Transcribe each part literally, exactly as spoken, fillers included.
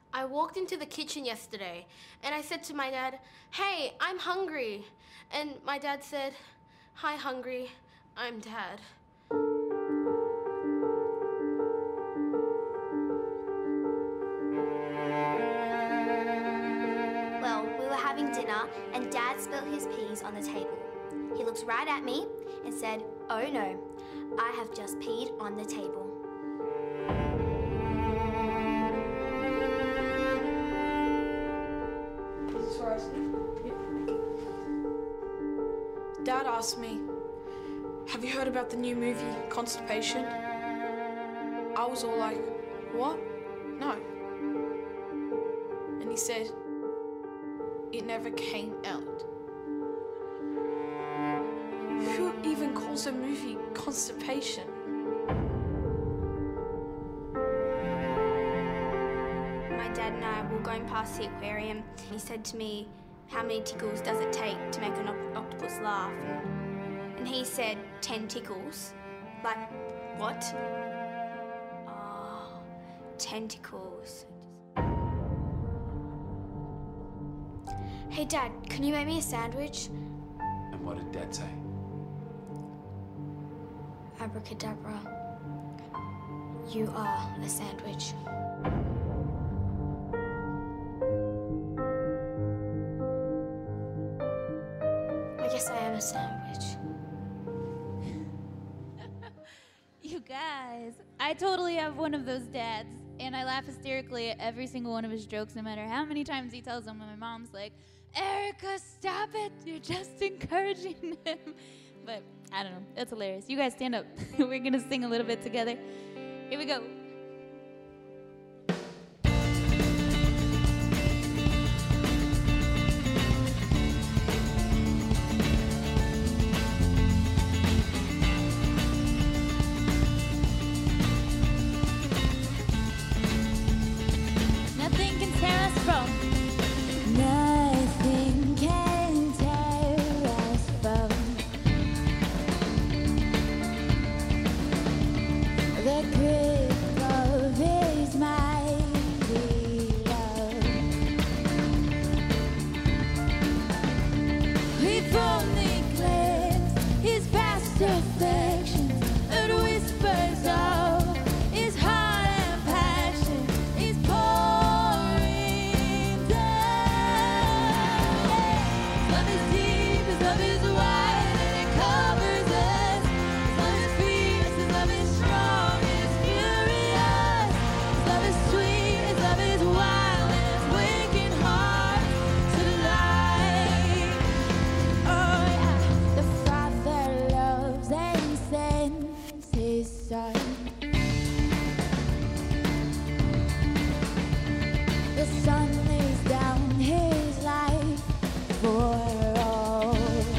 I walked into the kitchen yesterday and I said to my dad, "Hey, I'm hungry." And my dad said, "Hi, hungry. I'm Dad." Well, we were having dinner and Dad spilled his peas on the table. He looked right at me and said, "Oh no, I have just peed on the table." Dad asked me, "Have you heard about the new movie, Constipation?" I was all like, "What? No." And he said, "It never came out." Who even calls a movie Constipation? My dad and I were going past the aquarium. He said to me, "How many tickles does it take to make an op- octopus laugh?" And, and he said, ten tickles. Like, what? Oh, tentacles. Hey, Dad, can you make me a sandwich? And what did Dad say? Abracadabra. You are a sandwich. I guess I am a sandwich. You guys, I totally have one of those dads, and I laugh hysterically at every single one of his jokes, no matter how many times he tells them. And my mom's like, "Erica, stop it, you're just encouraging him." But I don't know, it's hilarious. You guys stand up. We're gonna sing a little bit together. Here we go. Nothing can tear us from. Nothing can tear us from the grip of His mighty love. We've only glimpsed His vast affection and whispers of His heart and passion is pouring down. His love is deep, His love is wide, and it covers us. His love is fierce, His love is strong, it's furious. His love is sweet, His love is wild, and it's waking hearts to life. Oh yeah. The Father loves and sends His Son. The Son lays down His life for all.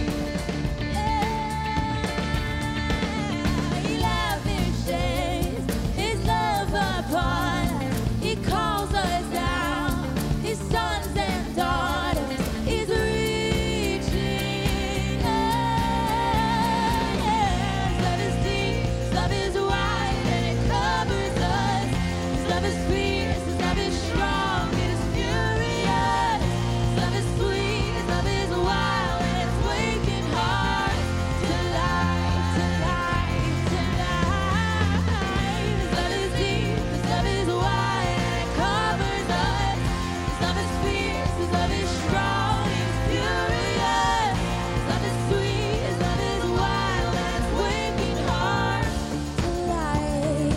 He lavishes His love upon us. He calls us down, His sons and daughters. He's reaching us. His love is deep, His love is wide, and it covers us. His love is fierce, His love is strong, it is furious. His love is sweet, His love is wild, and it's waking hearts to life, to life, to life. His love is deep, His love is wide, and it covers us. His love is fierce, His love is strong, it's furious. His love is sweet, His love is wild, and it's waking hearts to life.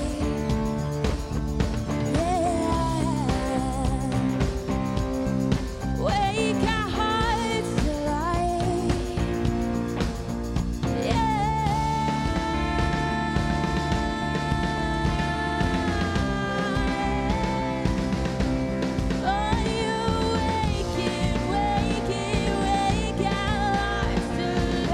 Yeah. Wake our hearts to life. Yeah. Oh, you waking, waking, wake our hearts to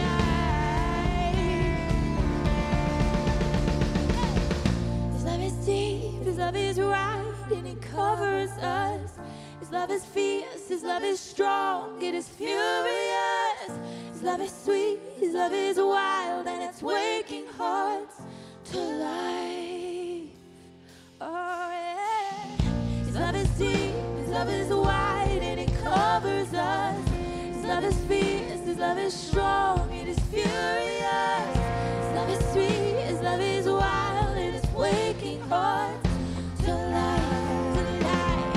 life. His love is deep, His love is wide, and it covers us. His love is fierce, His love is strong, it is furious. His love is sweet, His love is wild, and it's waking hearts to life. Oh yeah. His love is deep, love is wide and it covers us. His love is fierce, His love is strong, it is furious. His love is sweet, His love is wild, it is waking hearts to life, to life.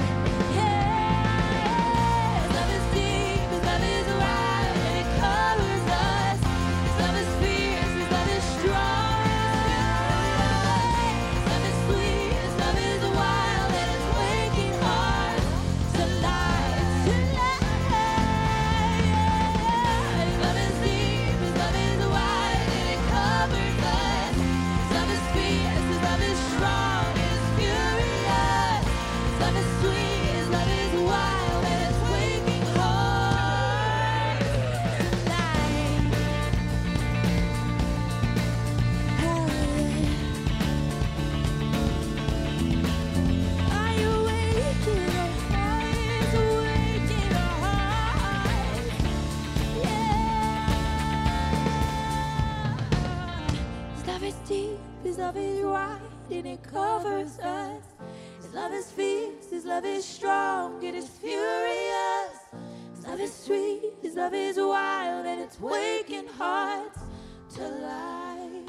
Yeah, His love is deep, His love is wide, and it covers us. His love is fierce, His love is strong, His love is sweet, His love is wild, and it's waking hearts to life, to life. His love is deep, His love is wide, and it covers us. His love is fierce, His love is strong, it is furious. His love is sweet, His love is wild, and it's waking hearts to life. Are you waking our hearts, waking our hearts? Yeah. His love is deep, His love is wide, and it covers us. His love is fierce, His love is strong, it is furious. His love is sweet, His love is wild, and it's waking hearts to life.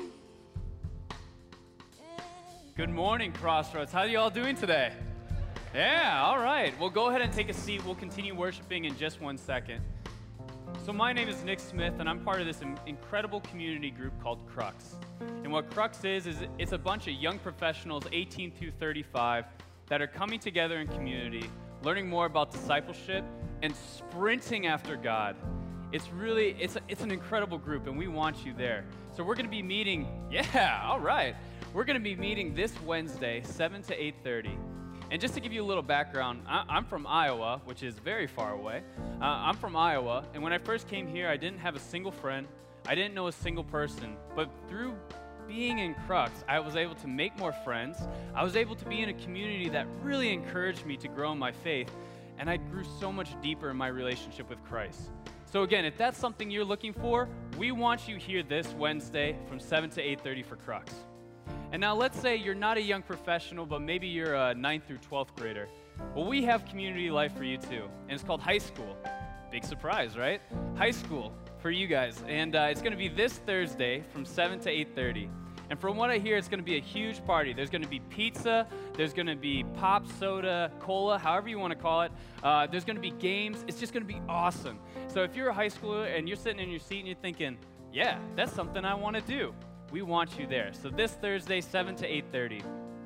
Good morning, Crossroads. How are you all doing today? Yeah, all right. Well, go ahead and take a seat. We'll continue worshiping in just one second. So my name is Nick Smith, and I'm part of this in- incredible community group called Crux. And what Crux is, is it's a bunch of young professionals, eighteen through thirty-five, that are coming together in community, learning more about discipleship, and sprinting after God. It's really, it's, a, it's an incredible group, and we want you there. So we're going to be meeting, yeah, all right. We're going to be meeting this Wednesday, seven to eight thirty. And just to give you a little background, I, I'm from Iowa, which is very far away. Uh, I'm from Iowa, and when I first came here, I didn't have a single friend. I didn't know a single person. But through being in Crux, I was able to make more friends. I was able to be in a community that really encouraged me to grow in my faith, and I grew so much deeper in my relationship with Christ. So again, if that's something you're looking for, we want you here this Wednesday from seven to eight thirty for Crux. And now let's say you're not a young professional, but maybe you're a ninth through twelfth grader. Well, we have community life for you too, and it's called high school. Big surprise, right? High school for you guys. And uh, it's going to be this Thursday from seven to eight thirty. And from what I hear, it's going to be a huge party. There's going to be pizza, there's going to be pop, soda, cola, however you want to call it. Uh, there's going to be games. It's just going to be awesome. So if you're a high schooler and you're sitting in your seat and you're thinking, yeah, that's something I want to do, we want you there. So this Thursday, seven to eight thirty.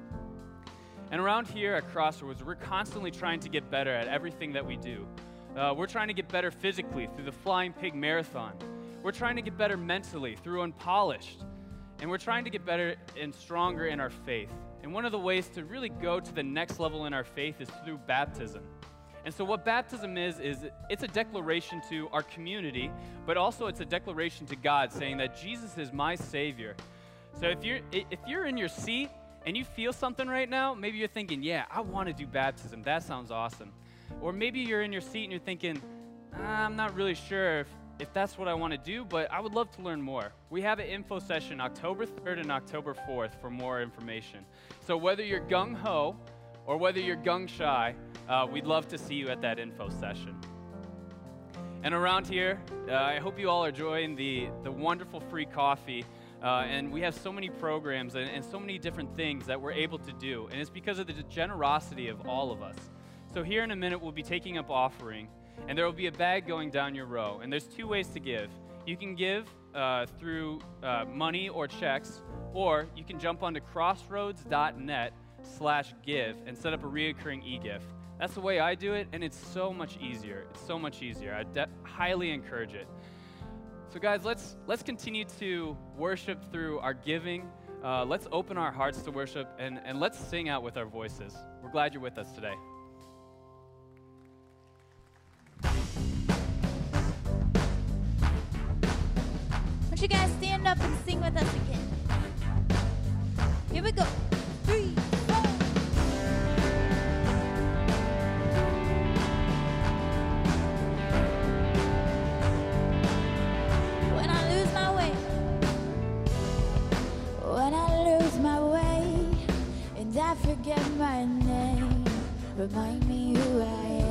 And around here at Crossroads, we're constantly trying to get better at everything that we do. Uh, we're trying to get better physically through the Flying Pig Marathon. We're trying to get better mentally through Unpolished. And we're trying to get better and stronger in our faith. And one of the ways to really go to the next level in our faith is through baptism. And so what baptism is, is it's a declaration to our community, but also it's a declaration to God saying that Jesus is my Savior. So if you're, if you're in your seat and you feel something right now, maybe you're thinking, yeah, I want to do baptism. That sounds awesome. Or maybe you're in your seat and you're thinking, I'm not really sure if, if that's what I want to do, but I would love to learn more. We have an info session October third and October fourth for more information. So whether you're gung-ho or whether you're gung-shy, uh, we'd love to see you at that info session. And around here, uh, I hope you all are enjoying the, the wonderful free coffee. Uh, and we have so many programs and, and so many different things that we're able to do. And it's because of the generosity of all of us. So here in a minute, we'll be taking up offering. And there will be a bag going down your row. And there's two ways to give. You can give uh, through uh, money or checks, or you can jump onto crossroads.net slash give and set up a reoccurring e-gift. That's the way I do it, and it's so much easier. It's so much easier. I de- highly encourage it. So guys, let's let's continue to worship through our giving. Uh, let's open our hearts to worship, and, and let's sing out with our voices. We're glad you're with us today. Why don't you guys stand up and sing with us again? Here we go. Three, four. When I lose my way, when I lose my way, and I forget my name, remind me who I am.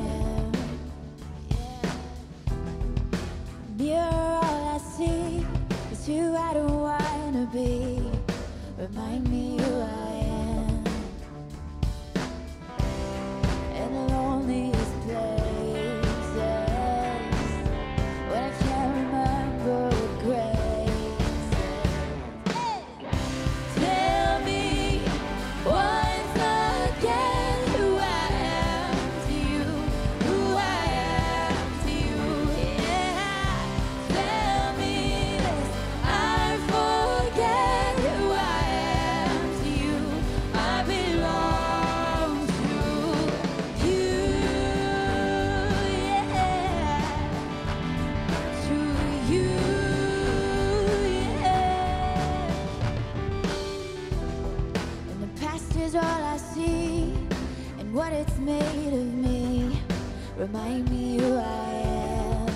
what it's made of me. Remind me who I am.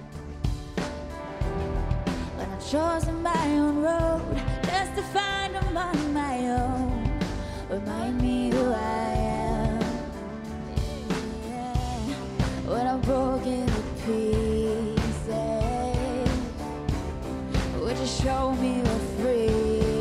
When I've chosen my own road, just to find them on my own. Remind me who I am. Yeah. When I'm broken to pieces, would you show me what free?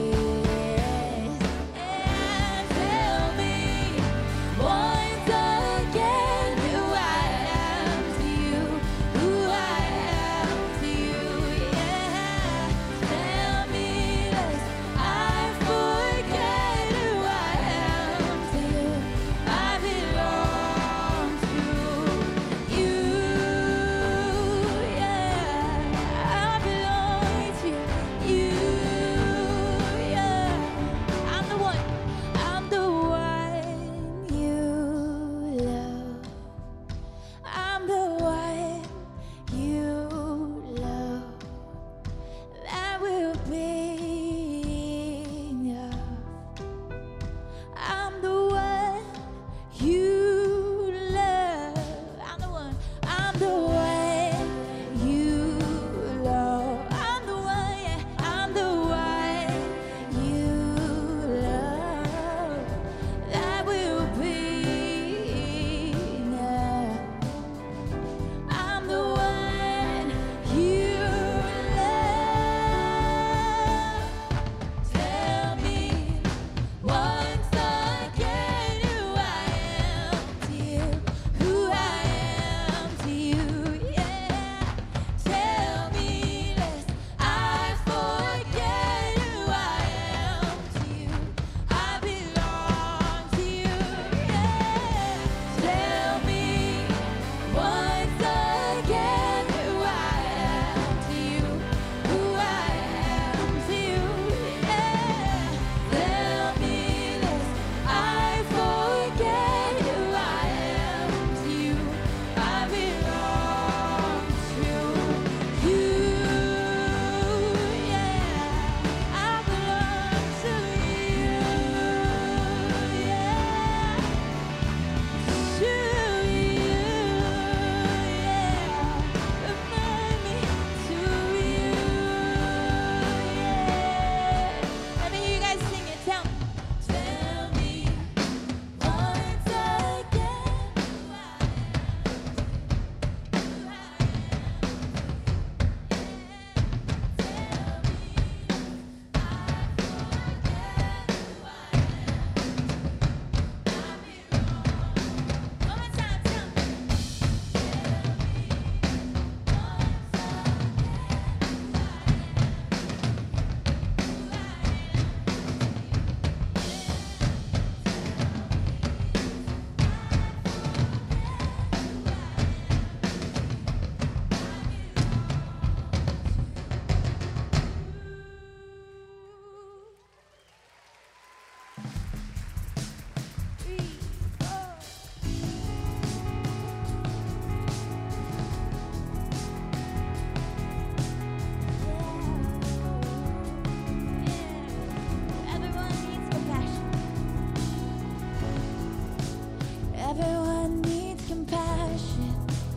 Everyone needs compassion,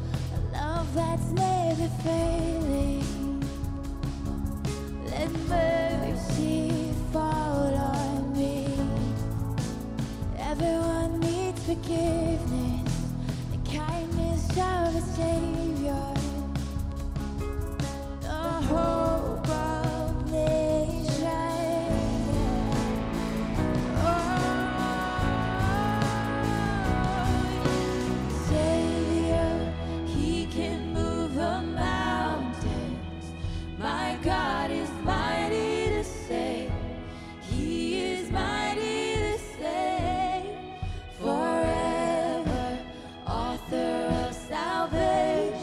a love that's never failing. Let mercy fall on me. Everyone needs forgiveness, the kindness of a Savior, the hope of nations. Oh, Savior, He can move the mountains. My God is mighty to save. He is mighty to save. Forever, author of salvation.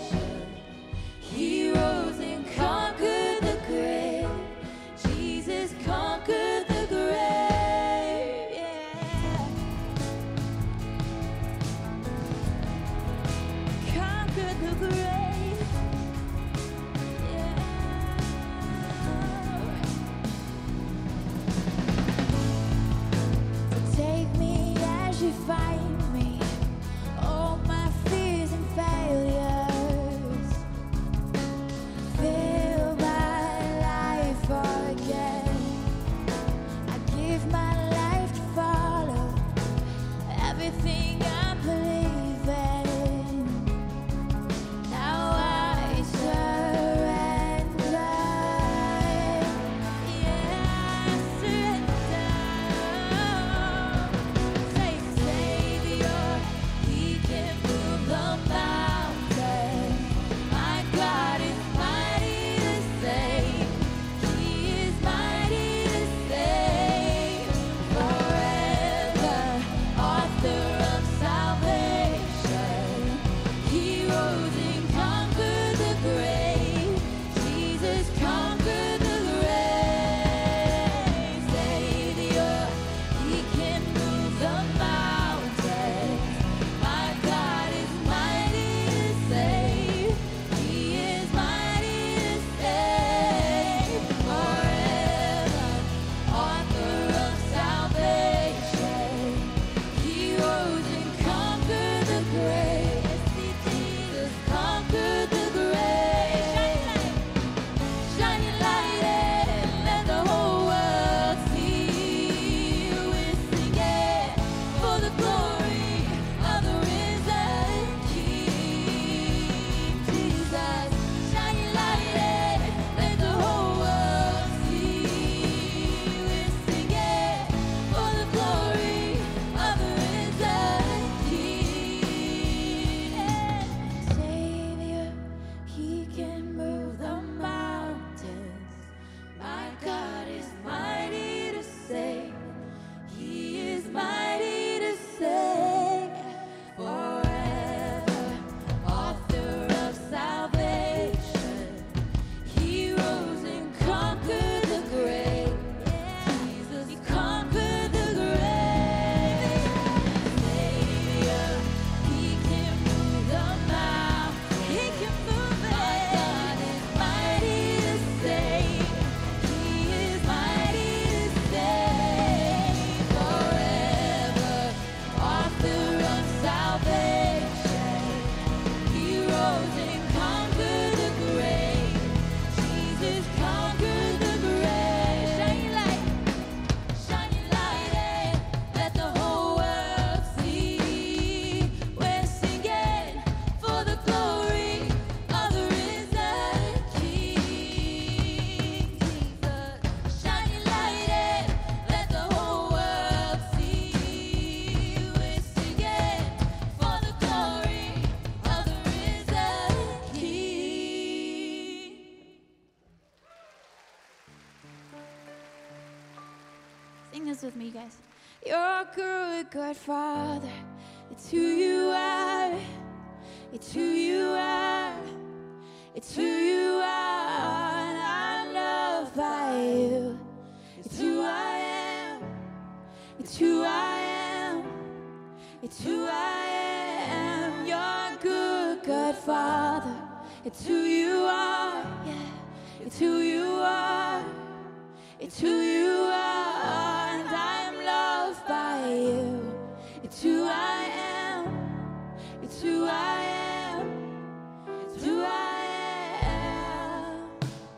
this with me, you guys. You're a good, good Father. It's who you are. It's who you are. It's who you are. And I'm loved by you. It's who I am. It's who I am. It's who I am. You're a good, good Father. It's who you are. Yeah. It's who you are. It's who you are. And I'm loved by you. It's who I am. It's who I am. It's who I am.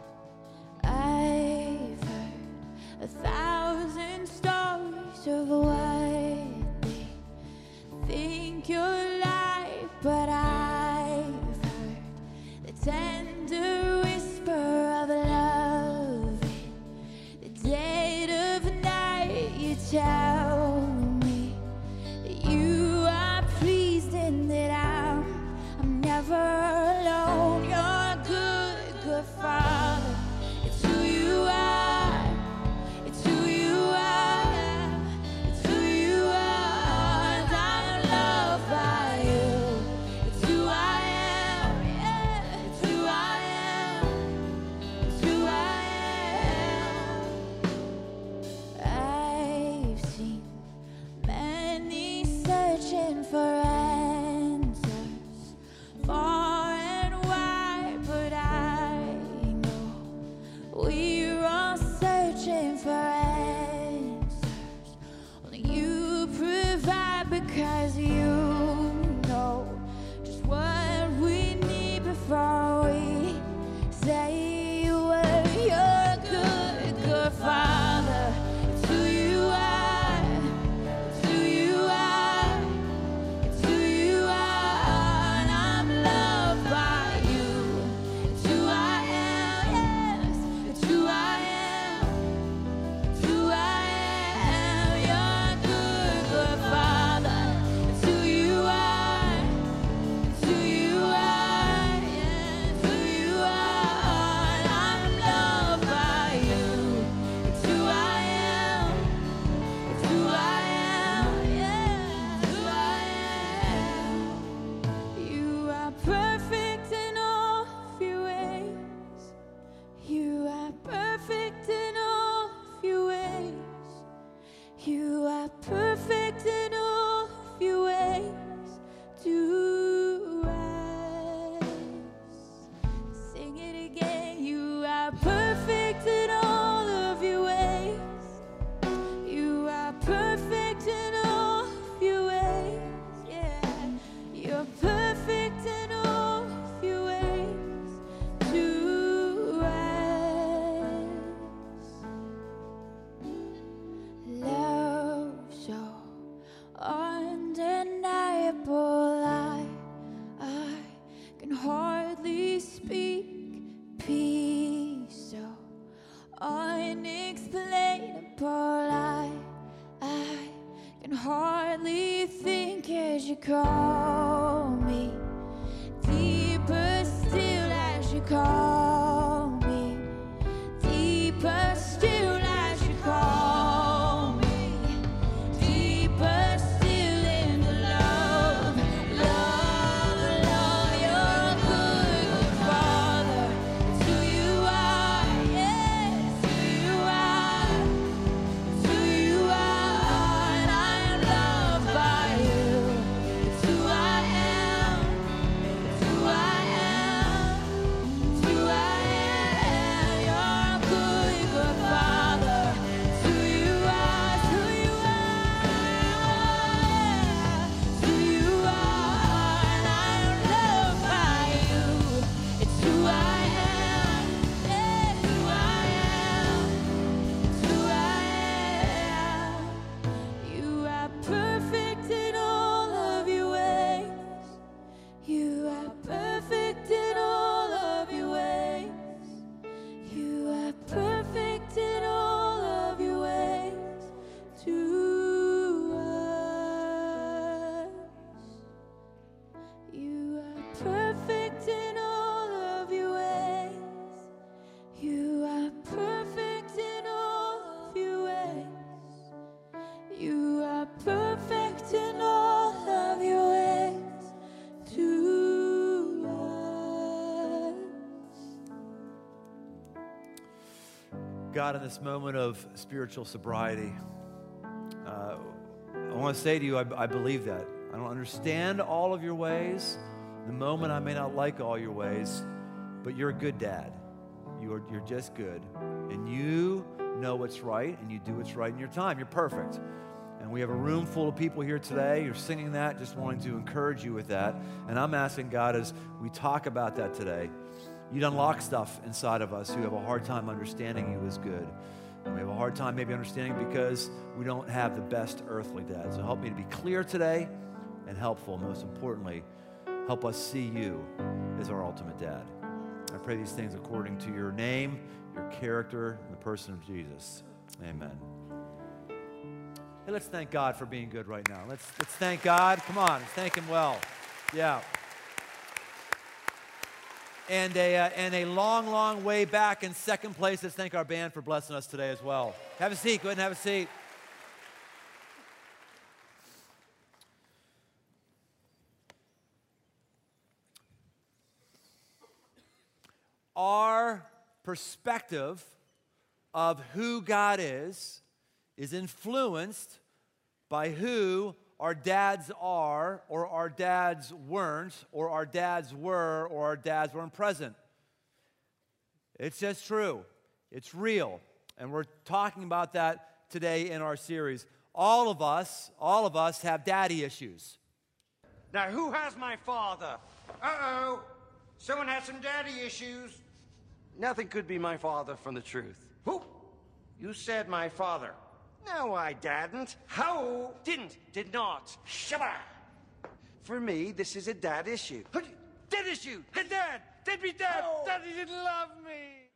I've heard a thousand stories of what they think you're like, but I've heard the tender whisper of love in the dead of night. You tell me that you are pleased and that I'm, I'm never alone. You're a good, good Father. It's who you are. It's who you are. It's who you are. And I'm loved by you. It's who I am. Yeah. It's who I am. It's who I am. I've seen many searching for answers far and wide, but I know we're all searching for answers. Only you provide, because you know just what we need before we say a word. You're a good, good Father. It's who you are. It's who you are. It's who you are. And I'm loved by you. It's who I am. Yes, it's who I am. It's who I am. You're a good, good Father. It's who you are. It's who you are. Yeah, it's who you are. And I'm loved by you. It's who I am. It's who I am. Yeah, it's who I am. You are perfect in all of your ways. You are perfect in all of your ways. You are perfect in all of your ways to us. Sing it again. You are perfect in all of your ways. You are perfect in all of your ways. Yeah. You're perfect in all of your ways to us. Love so undeniable, I, I can hardly speak. Peace so unexplainable, I, I can hardly think as you call me. Deeper still as you call me. Deeper still as you call me. Deeper still in the love, love, love. You're a good, good Father. It's who you are. Yes, it's who you are. It's who you are. And I'm loved by you. It's who I am. It's who I am. It's who I God, in this moment of spiritual sobriety, uh, I want to say to you, I, I believe that. I don't understand all of your ways. In the moment, I may not like all your ways, but you're a good dad. You are, you're just good. And you know what's right, and you do what's right in your time. You're perfect. And we have a room full of people here today. You're singing that, just wanting to encourage you with that. And I'm asking God, as we talk about that today, you'd unlock stuff inside of us who have a hard time understanding you as good. And we have a hard time maybe understanding because we don't have the best earthly dad. So help me to be clear today and helpful. Most importantly, help us see you as our ultimate dad. I pray these things according to your name, your character, and the person of Jesus. Amen. Hey, let's thank God for being good right now. Let's, let's thank God. Come on, let's thank him well. Yeah. And a, uh, and a long, long way back in second place, let's thank our band for blessing us today as well. Have a seat. Go ahead and have a seat. Our perspective of who God is is influenced by who our dads are, or our dads weren't, or our dads were, or our dads weren't present. It's just true. It's real. And we're talking about that today in our series. All of us, all of us have daddy issues. Now, who has my father? Uh-oh. Someone has some daddy issues. Nothing could be my father from the truth. Who? You said my father. No, I didn't. How? Didn't. Did not. Shabba. For me, this is a dad issue. Dad issue. Hey, Dad. Dad be dad. Oh. Daddy didn't love me.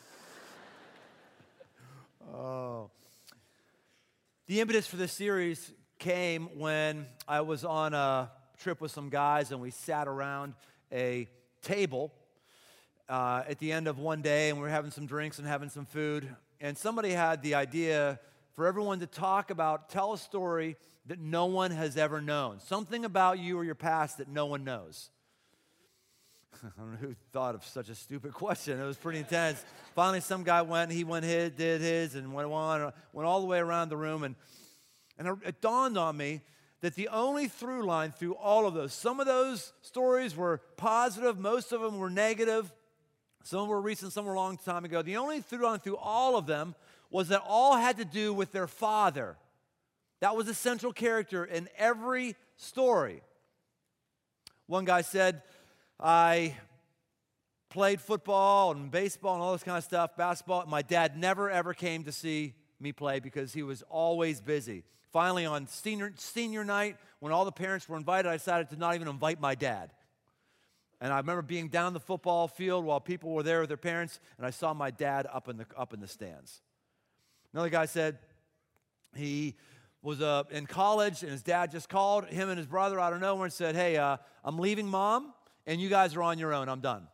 Oh. The impetus for this series came when I was on a trip with some guys and we sat around a table uh, at the end of one day and we were having some drinks and having some food. And somebody had the idea for everyone to talk about, tell a story that no one has ever known. Something about you or your past that no one knows. I don't know who thought of such a stupid question. It was pretty intense. Finally, some guy went, he went his, did his, and went on, went all the way around the room. And, and it dawned on me that the only through line through all of those, some of those stories were positive, most of them were negative, some were recent, some were a long time ago. The only through line through all of them was that all had to do with their father. That was a central character in every story. One guy said, I played football and baseball and all this kind of stuff, basketball. My dad never, ever came to see me play because he was always busy. Finally, on senior, senior night, when all the parents were invited, I decided to not even invite my dad. And I remember being down the football field while people were there with their parents, and I saw my dad up in the, up in the stands. Another guy said he was uh, in college, and his dad just called him and his brother out of nowhere and said, hey, uh, I'm leaving Mom, and you guys are on your own. I'm done.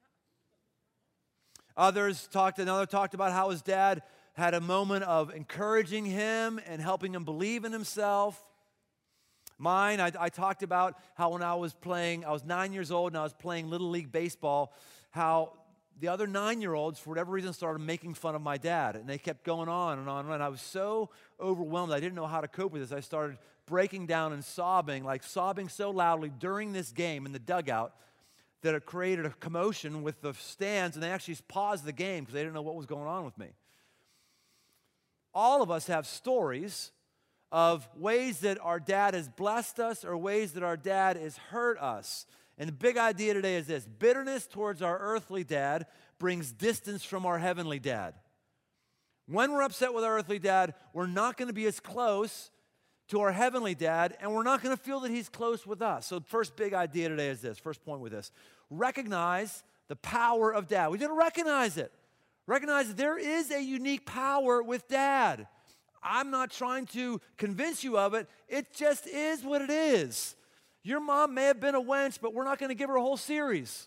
Others talked, another talked about how his dad had a moment of encouraging him and helping him believe in himself. Mine, I, I talked about how when I was playing, I was nine years old and I was playing Little League Baseball, how the other nine-year-olds, for whatever reason, started making fun of my dad. And they kept going on and on and on. I was so overwhelmed, I didn't know how to cope with this. I started breaking down and sobbing, like sobbing so loudly during this game in the dugout that it created a commotion with the stands, and they actually paused the game because they didn't know what was going on with me. All of us have stories of ways that our dad has blessed us or ways that our dad has hurt us. And the big idea today is this: bitterness towards our earthly dad brings distance from our heavenly dad. When we're upset with our earthly dad, we're not going to be as close to our heavenly dad, and we're not going to feel that he's close with us. So the first big idea today is this, first point with this: recognize the power of dad. We got to recognize it. Recognize that there is a unique power with dad. I'm not trying to convince you of it. It just is what it is. Your mom may have been a wench, but we're not going to give her a whole series.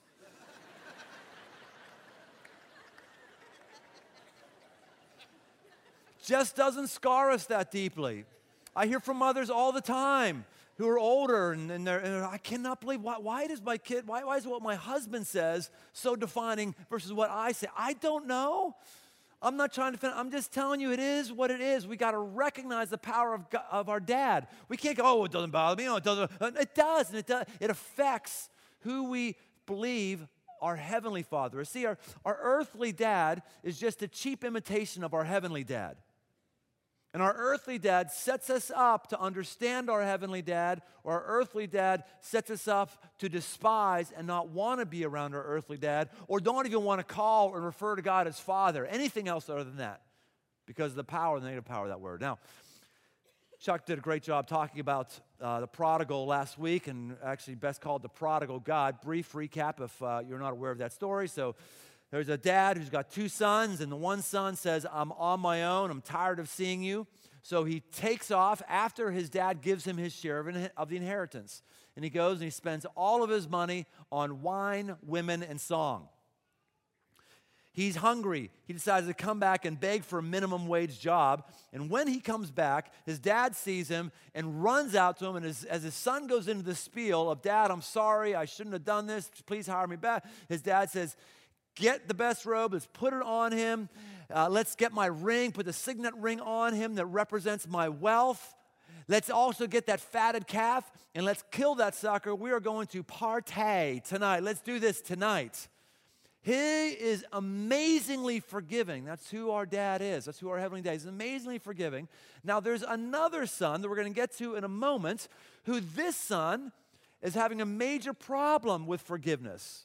Just doesn't scar us that deeply. I hear from mothers all the time who are older, and, and, they're, and they're, I cannot believe, why, why does my kid, why, why is what my husband says so defining versus what I say? I don't know. I'm not trying to defend. I'm just telling you it is what it is. We got to recognize the power of, God, of our dad. We can't go, oh, it doesn't bother me. Oh, it doesn't. It does, and it does. It affects who we believe our heavenly Father is. See, our, our earthly dad is just a cheap imitation of our heavenly dad. And our earthly dad sets us up to understand our heavenly dad, or our earthly dad sets us up to despise and not want to be around our earthly dad, or don't even want to call or refer to God as Father, anything else other than that, because of the power, the negative power of that word. Now, Chuck did a great job talking about uh, the prodigal last week, and actually best called the prodigal God. Brief recap if uh, you're not aware of that story. So there's a dad who's got two sons, and the one son says, I'm on my own, I'm tired of seeing you. So he takes off after his dad gives him his share of, in- of the inheritance. And he goes and he spends all of his money on wine, women, and song. He's hungry. He decides to come back and beg for a minimum wage job. And when he comes back, his dad sees him and runs out to him. And as, as his son goes into the spiel of, Dad, I'm sorry, I shouldn't have done this, please hire me back, his dad says, get the best robe, let's put it on him. Uh, let's get my ring, put the signet ring on him that represents my wealth. Let's also get that fatted calf, and let's kill that sucker. We are going to partay tonight. Let's do this tonight. He is amazingly forgiving. That's who our dad is. That's who our heavenly dad is. He's amazingly forgiving. Now, there's another son that we're going to get to in a moment, who this son is having a major problem with forgiveness.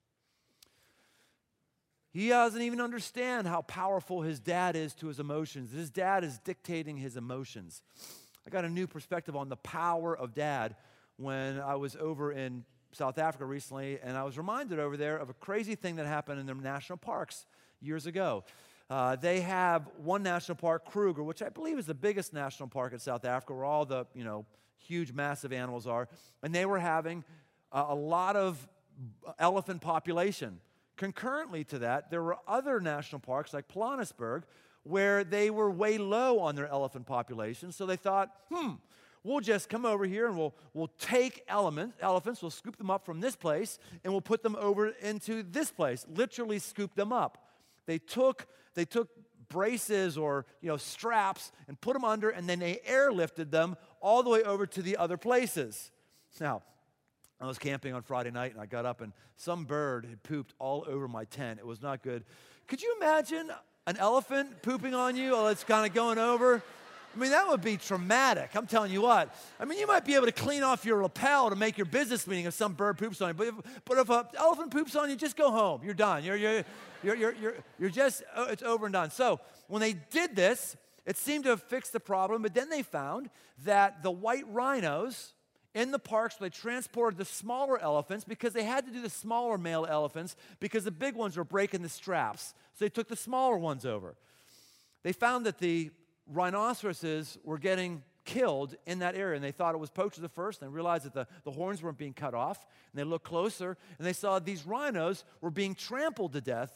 He doesn't even understand how powerful his dad is to his emotions. His dad is dictating his emotions. I got a new perspective on the power of dad when I was over in South Africa recently, and I was reminded over there of a crazy thing that happened in their national parks years ago. Uh, they have one national park, Kruger, which I believe is the biggest national park in South Africa, where all the, you know, huge, massive animals are, and they were having uh, a lot of elephant population. Concurrently to that, there were other national parks like Pilanesberg where they were way low on their elephant population. So they thought, hmm, we'll just come over here and we'll, we'll take element, elephants, we'll scoop them up from this place, and we'll put them over into this place, literally scoop them up. They took, they took braces or, you know, straps and put them under, and then they airlifted them all the way over to the other places. Now, I was camping on Friday night, and I got up, and some bird had pooped all over my tent. It was not good. Could you imagine an elephant pooping on you while it's kind of going over? I mean, that would be traumatic. I'm telling you what. I mean, you might be able to clean off your lapel to make your business meeting if some bird poops on you. But if, but if an elephant poops on you, just go home. You're done. You're, you're, you're, you're, you're, you're just, oh, it's over and done. So when they did this, it seemed to have fixed the problem. But then they found that the white rhinos in the parks, they transported the smaller elephants because they had to do the smaller male elephants because the big ones were breaking the straps. So they took the smaller ones over. They found that the rhinoceroses were getting killed in that area, and they thought it was poachers at first, and they realized that the, the horns weren't being cut off, and they looked closer, and they saw these rhinos were being trampled to death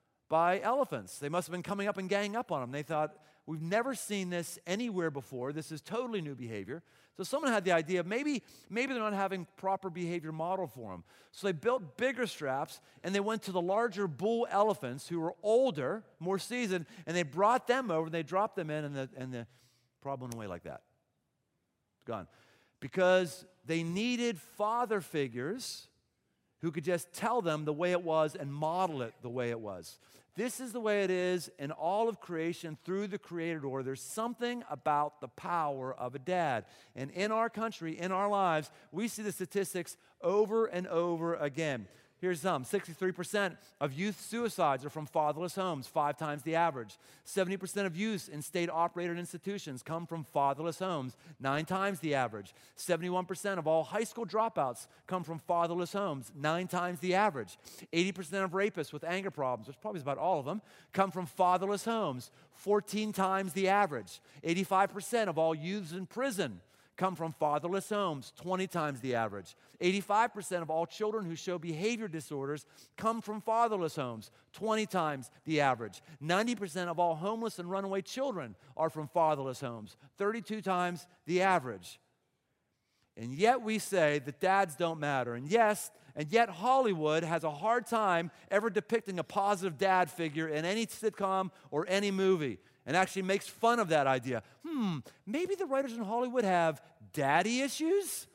by elephants. They must have been coming up and ganging up on them. They thought, we've never seen this anywhere before. This is totally new behavior. So someone had the idea, maybe, maybe they're not having proper behavior modeled for them. So they built bigger straps, and they went to the larger bull elephants who were older, more seasoned, and they brought them over, and they dropped them in, and the, and the problem went away like that. It's gone. Because they needed father figures who could just tell them the way it was and model it the way it was. This is the way it is in all of creation through the created order. There's something about the power of a dad. And in our country, in our lives, we see the statistics over and over again. Here's some. sixty-three percent of youth suicides are from fatherless homes, five times the average. seventy percent of youth in state-operated institutions come from fatherless homes, nine times the average. seventy-one percent of all high school dropouts come from fatherless homes, nine times the average. eighty percent of rapists with anger problems, which probably is about all of them, come from fatherless homes, fourteen times the average. eighty-five percent of all youths in prison come from fatherless homes, twenty times the average. eighty-five percent of all children who show behavior disorders come from fatherless homes, twenty times the average. ninety percent of all homeless and runaway children are from fatherless homes, thirty-two times the average. And yet we say that dads don't matter. And yes, and yet Hollywood has a hard time ever depicting a positive dad figure in any sitcom or any movie, and actually makes fun of that idea. Hmm, maybe the writers in Hollywood have daddy issues?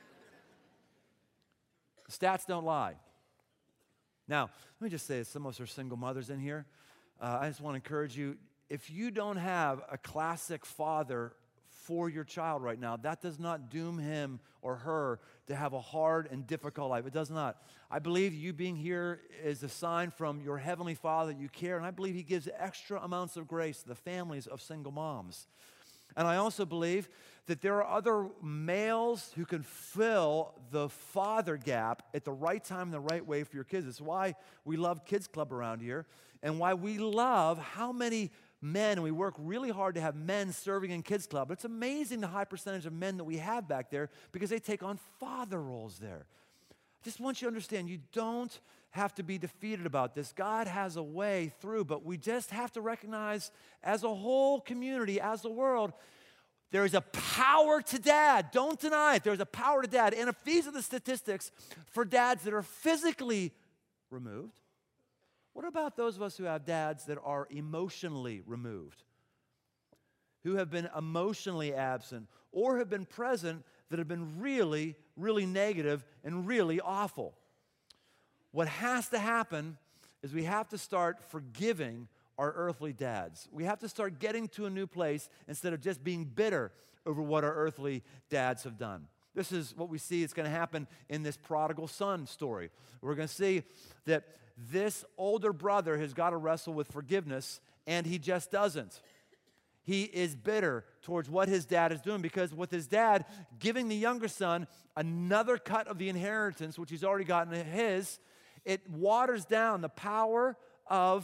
The stats don't lie. Now, let me just say, some of us are single mothers in here. Uh, I just want to encourage you, if you don't have a classic father for your child right now, that does not doom him or her to have a hard and difficult life. It does not. I believe you being here is a sign from your Heavenly Father that you care, and I believe He gives extra amounts of grace to the families of single moms. And I also believe that there are other males who can fill the father gap at the right time and the right way for your kids. It's why we love Kids Club around here, and why we love how many men, and we work really hard to have men serving in Kids Club. But it's amazing the high percentage of men that we have back there because they take on father roles there. I just want you to understand, you don't have to be defeated about this. God has a way through, but we just have to recognize as a whole community, as a world, there is a power to dad. Don't deny it. There's a power to dad. And if these are the statistics for dads that are physically removed, what about those of us who have dads that are emotionally removed, who have been emotionally absent, or have been present that have been really, really negative and really awful? What has to happen is we have to start forgiving our earthly dads. We have to start getting to a new place instead of just being bitter over what our earthly dads have done. This is what we see is going to happen in this prodigal son story. We're going to see that this older brother has got to wrestle with forgiveness, and he just doesn't. He is bitter towards what his dad is doing, because with his dad giving the younger son another cut of the inheritance, which he's already gotten his, it waters down the power of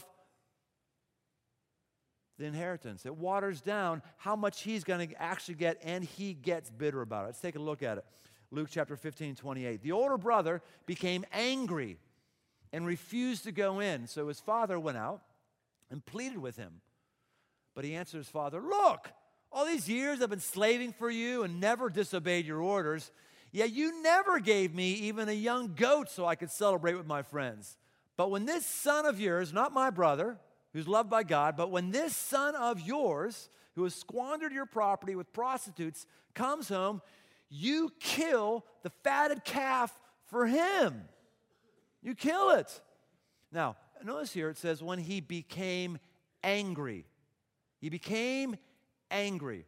the inheritance. It waters down how much he's going to actually get, and he gets bitter about it. Let's take a look at it. Luke chapter fifteen, twenty-eight. The older brother became angry and refused to go in. So his father went out and pleaded with him. But he answered his father, "Look, all these years I've been slaving for you and never disobeyed your orders. Yet you never gave me even a young goat so I could celebrate with my friends. But when this son of yours, not my brother, who's loved by God, but when this son of yours, who has squandered your property with prostitutes, comes home, you kill the fatted calf for him." You kill it. Now, notice here it says when he became angry. He became angry.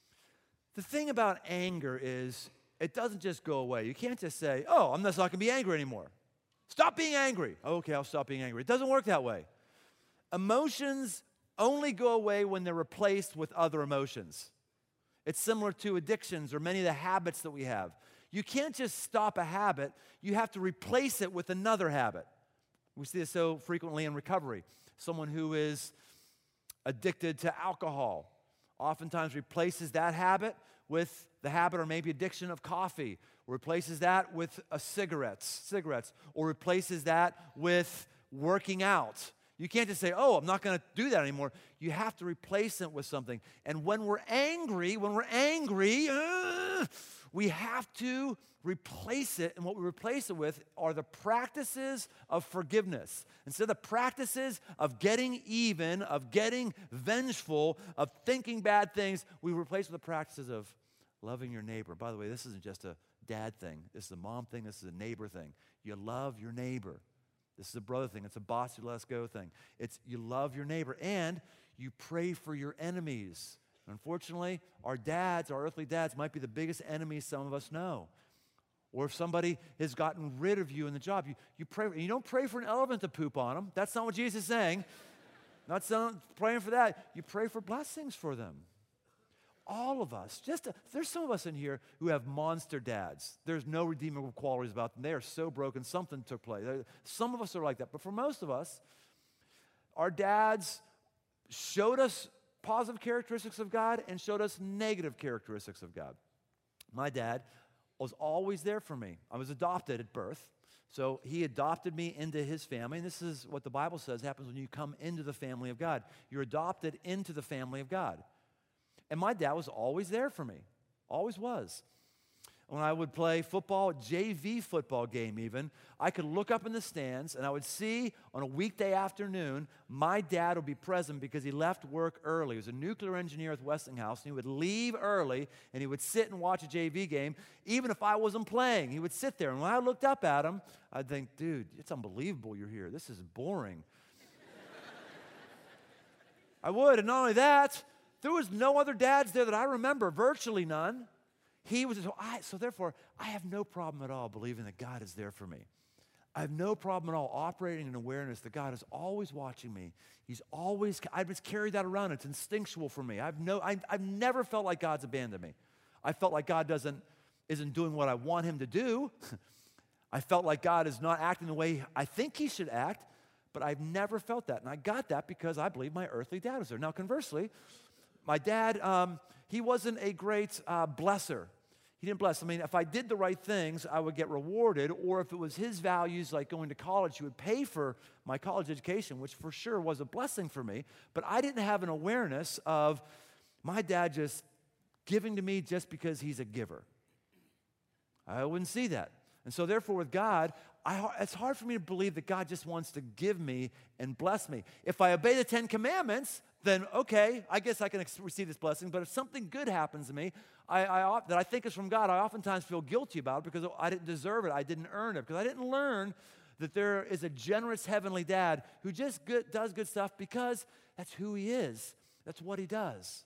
The thing about anger is it doesn't just go away. You can't just say, "Oh, I'm just not going to be angry anymore. Stop being angry." Okay, I'll stop being angry. It doesn't work that way. Emotions only go away when they're replaced with other emotions. It's similar to addictions or many of the habits that we have. You can't just stop a habit. You have to replace it with another habit. We see this so frequently in recovery. Someone who is addicted to alcohol oftentimes replaces that habit with the habit or maybe addiction of coffee, or replaces that with a cigarettes, cigarettes, or replaces that with working out. You can't just say, "Oh, I'm not going to do that anymore." You have to replace it with something. And when we're angry, when we're angry, uh, we have to replace it. And what we replace it with are the practices of forgiveness. Instead of the practices of getting even, of getting vengeful, of thinking bad things, we replace it with the practices of loving your neighbor. By the way, this isn't just a dad thing. This is a mom thing. This is a neighbor thing. You love your neighbor. This is a brother thing. It's a boss who lets go thing. It's you love your neighbor, and you pray for your enemies. Unfortunately, our dads, our earthly dads, might be the biggest enemies some of us know. Or if somebody has gotten rid of you in the job, you, you pray. You don't pray for an elephant to poop on them. That's not what Jesus is saying. Not some, praying for that. You pray for blessings for them. All of us. Just a, there's some of us in here who have monster dads. There's no redeemable qualities about them. They are so broken. Something took place. Some of us are like that. But for most of us, our dads showed us positive characteristics of God and showed us negative characteristics of God. My dad was always there for me. I was adopted at birth. So he adopted me into his family. And this is what the Bible says happens when you come into the family of God. You're adopted into the family of God. And my dad was always there for me, always was. when I would play football, J V football game even, I could look up in the stands and I would see on a weekday afternoon, my dad would be present because he left work early. He was a nuclear engineer at Westinghouse, and he would leave early and he would sit and watch a J V game, even if I wasn't playing. He would sit there, and when I looked up at him, I'd think, dude, it's unbelievable you're here. This is boring. I would, and not only that, there was no other dads there that I remember, virtually none. He was, so, I, so therefore, I have no problem at all believing that God is there for me. I have no problem at all operating in awareness that God is always watching me. He's always, I've just carried that around. It's instinctual for me. I've, no, I, I've never felt like God's abandoned me. I felt like God doesn't, isn't doing what I want him to do. I felt like God is not acting the way I think he should act, but I've never felt that. And I got that because I believe my earthly dad was there. Now, conversely, my dad, um, he wasn't a great uh, blesser. He didn't bless. I mean, if I did the right things, I would get rewarded, or if it was his values, like going to college, he would pay for my college education, which for sure was a blessing for me. But I didn't have an awareness of my dad just giving to me just because he's a giver. I wouldn't see that. And so therefore with God, I, it's hard for me to believe that God just wants to give me and bless me. If I obey the Ten Commandments, then okay, I guess I can ex- receive this blessing. But if something good happens to me I, I, that I think is from God, I oftentimes feel guilty about it because I didn't deserve it. I didn't earn it. Because I didn't learn that there is a generous heavenly dad who just good, does good stuff because that's who he is. That's what he does.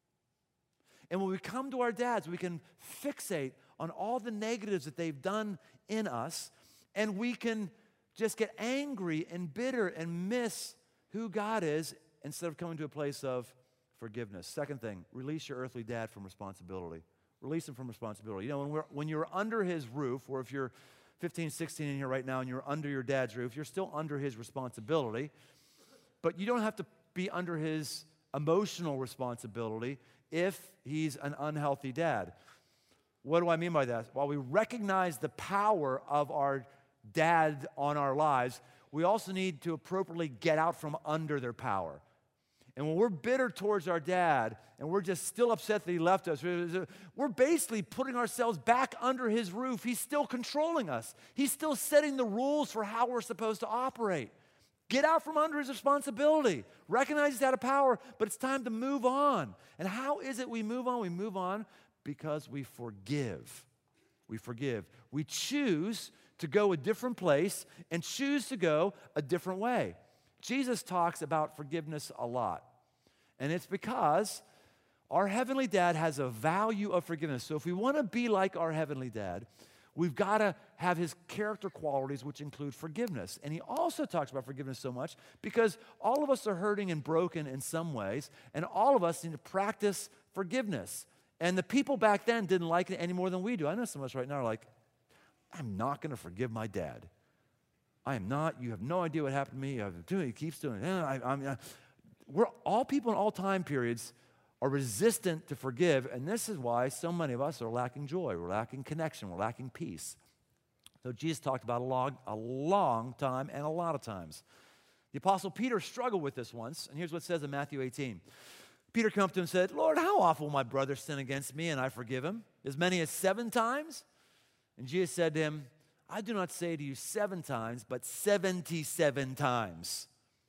And when we come to our dads, we can fixate on all the negatives that they've done in us, and we can just get angry and bitter and miss who God is instead of coming to a place of forgiveness. Second thing, release your earthly dad from responsibility. Release him from responsibility. You know, when, we're, when you're under his roof, or if you're fifteen, sixteen in here right now and you're under your dad's roof, you're still under his responsibility, but you don't have to be under his emotional responsibility if he's an unhealthy dad. What do I mean by that? While we recognize the power of our dad on our lives, we also need to appropriately get out from under their power. And when we're bitter towards our dad and we're just still upset that he left us, we're basically putting ourselves back under his roof. He's still controlling us. He's still setting the rules for how we're supposed to operate. Get out from under his responsibility. Recognize he's out of power, but it's time to move on. And how is it we move on? We move on because we forgive. We forgive. We choose to go a different place and choose to go a different way. Jesus talks about forgiveness a lot. And it's because our heavenly dad has a value of forgiveness. So if we want to be like our heavenly dad, we've got to have his character qualities, which include forgiveness. And he also talks about forgiveness so much because all of us are hurting and broken in some ways, and all of us need to practice forgiveness. And the people back then didn't like it any more than we do. I know some of us right now are like, I'm not going to forgive my dad. I am not. You have no idea what happened to me. I've doing, he keeps doing it. I, I'm, I, we're all people in all time periods are resistant to forgive, and this is why so many of us are lacking joy. We're lacking connection. We're lacking peace. So Jesus talked about a long, a long time and a lot of times. The Apostle Peter struggled with this once, and here's what it says in Matthew eighteen. Peter came up to him and said, Lord, how often will my brother sin against me and I forgive him? As many as seven times? And Jesus said to him, I do not say to you seven times, but seventy-seven times.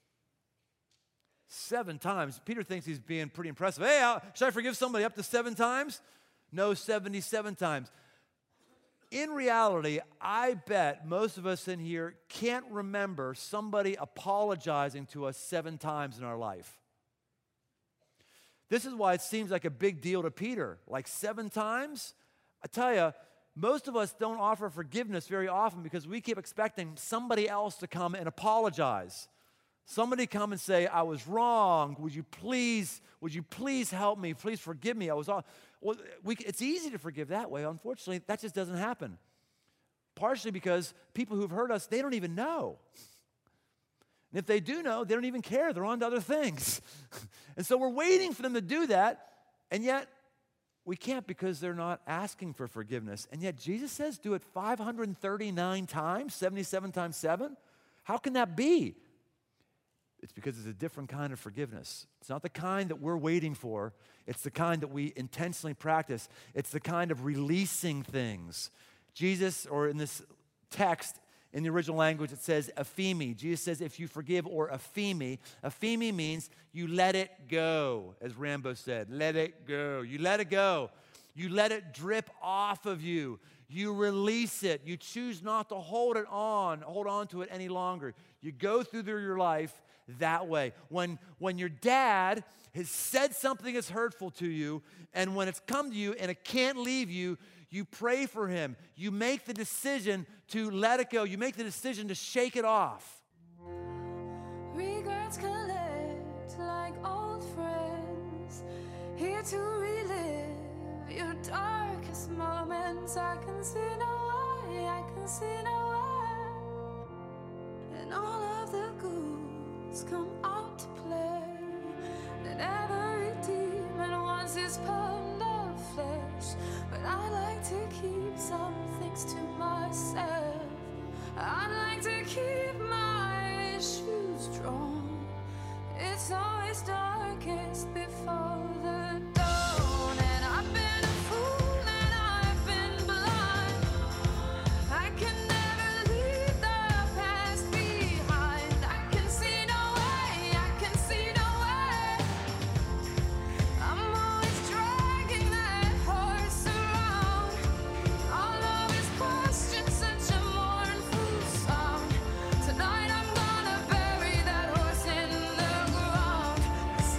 Seven times. Peter thinks he's being pretty impressive. Hey, uh, should I forgive somebody up to seven times? No, seventy-seven times. In reality, I bet most of us in here can't remember somebody apologizing to us seven times in our life. This is why it seems like a big deal to Peter. Like seven times? I tell you, most of us don't offer forgiveness very often because we keep expecting somebody else to come and apologize. Somebody come and say, I was wrong. Would you please, would you please help me? Please forgive me. I was wrong. Well, we, it's easy to forgive that way. Unfortunately, that just doesn't happen. Partially because people who've hurt us, they don't even know. And if they do know, they don't even care. They're on to other things. And so we're waiting for them to do that, and yet we can't because they're not asking for forgiveness. And yet Jesus says do it five hundred thirty-nine times, seventy-seven times seven. How can that be? It's because it's a different kind of forgiveness. It's not the kind that we're waiting for. It's the kind that we intentionally practice. It's the kind of releasing things. Jesus, or in this text, in the original language, it says ephemi. Jesus says, if you forgive, or ephemi. Ephemi means you let it go, as Rambo said. Let it go. You let it go. You let it drip off of you. You release it. You choose not to hold it on, hold on to it any longer. You go through your life that way. When, when your dad has said something that's hurtful to you, and when it's come to you and it can't leave you, you pray for him. You make the decision to let it go. You make the decision to shake it off. Regrets collect like old friends, here to relive your darkest moments. I can see no way, I can see no way, and all of the ghouls come out to play. That every demon wants his pound of flesh, but I like to keep some things to myself. I'd like to keep my issues strong. It's always darkest before the dawn, and I've been a fool and I've been blind. I can never leave the past behind. I can see no way, I can see no way. I'm always dragging that horse around. All of his questions, such a mournful sound. Tonight I'm gonna bury that horse in the ground. 'Cause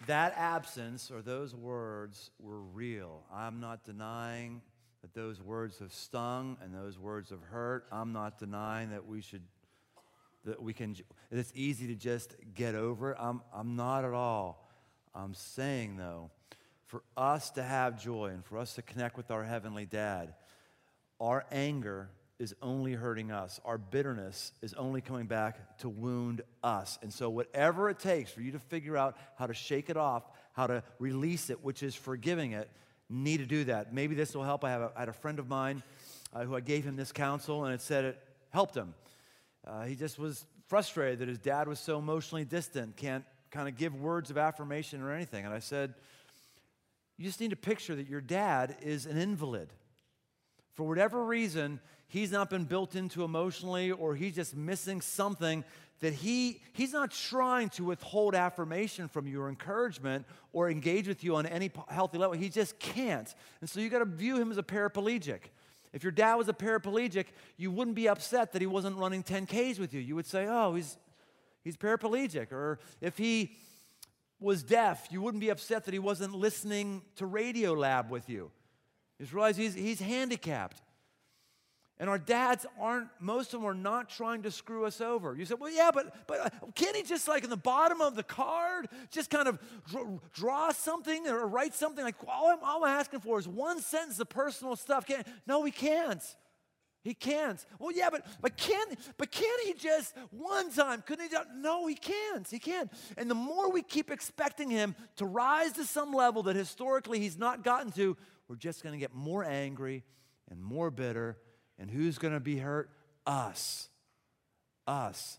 that absence or those words were real. I'm not denying that those words have stung and those words have hurt. I'm not denying that we should, that we can, it's easy to just get over it. I'm, I'm not at all. I'm saying, though, for us to have joy and for us to connect with our Heavenly Dad, our anger is only hurting us. Our bitterness is only coming back to wound us. And so whatever it takes for you to figure out how to shake it off, how to release it, which is forgiving it, need to do that. Maybe this will help. I, have a, I had a friend of mine uh, who I gave him this counsel, and it said it helped him. Uh, he just was frustrated that his dad was so emotionally distant, can't kind of give words of affirmation or anything. And I said, you just need to picture that your dad is an invalid. For whatever reason, he's not been built into emotionally, or he's just missing something that he, he's not trying to withhold affirmation from you or encouragement or engage with you on any healthy level. He just can't. And so you got to view him as a paraplegic. If your dad was a paraplegic, you wouldn't be upset that he wasn't running ten Ks with you. You would say, oh, he's, he's paraplegic. Or if he was deaf, you wouldn't be upset that he wasn't listening to Radio Lab with you. You just realize he's, he's handicapped. And our dads aren't, most of them are not trying to screw us over. You say, well, yeah, but but can't he just, like, in the bottom of the card, just kind of draw, draw something or write something? Like, all I'm, all I'm asking for is one sentence of personal stuff. Can't, no, he can't. He can't. Well, yeah, but but can't, but can't he just one time? Couldn't he just? No, he can't. He can't. And the more we keep expecting him to rise to some level that historically he's not gotten to, we're just going to get more angry and more bitter. And who's going to be hurt? Us. Us.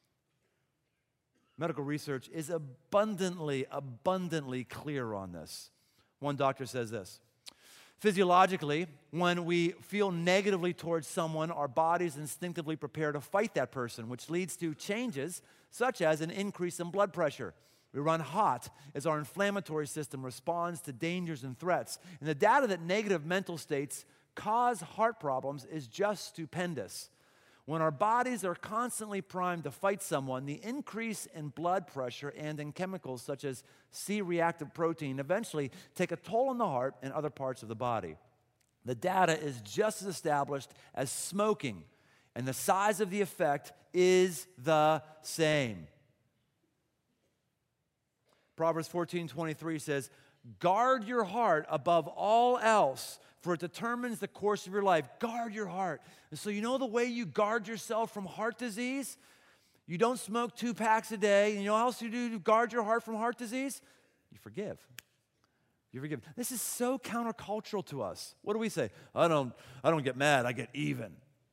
Medical research is abundantly, abundantly clear on this. One doctor says this: physiologically, when we feel negatively towards someone, our bodies instinctively prepare to fight that person, which leads to changes such as an increase in blood pressure. We run hot as our inflammatory system responds to dangers and threats. And the data that negative mental states cause heart problems is just stupendous. When our bodies are constantly primed to fight someone, the increase in blood pressure and in chemicals such as C-reactive protein eventually take a toll on the heart and other parts of the body. The data is just as established as smoking, and the size of the effect is the same. Proverbs fourteen twenty-three says, guard your heart above all else, for it determines the course of your life. Guard your heart. And so you know the way you guard yourself from heart disease? You don't smoke two packs a day. And you know what else you do to guard your heart from heart disease? You forgive. You forgive. This is so countercultural to us. What do we say? I don't, I don't get mad. I get even.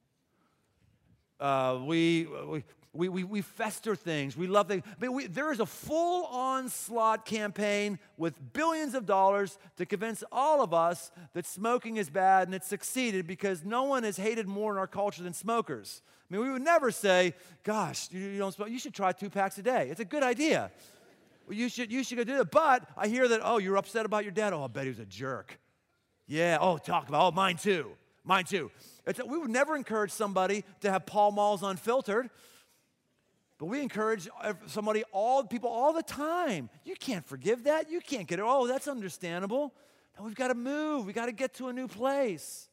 Uh, we, we, we, we, we fester things. We love things. I mean, we, there is a full onslaught campaign with billions of dollars to convince all of us that smoking is bad, and it succeeded because no one has hated more in our culture than smokers. I mean, we would never say, gosh, you, you don't smoke. You should try two packs a day. It's a good idea. Well, you should, you should go do it. But I hear that, oh, you're upset about your dad. Oh, I bet he was a jerk. Yeah, oh, talk about, oh, mine too. Mine too. It's, we would never encourage somebody to have Pall Malls unfiltered, but we encourage somebody, all people all the time. You can't forgive that. You can't get it. Oh, that's understandable. No, we've got to move. We've got to get to a new place.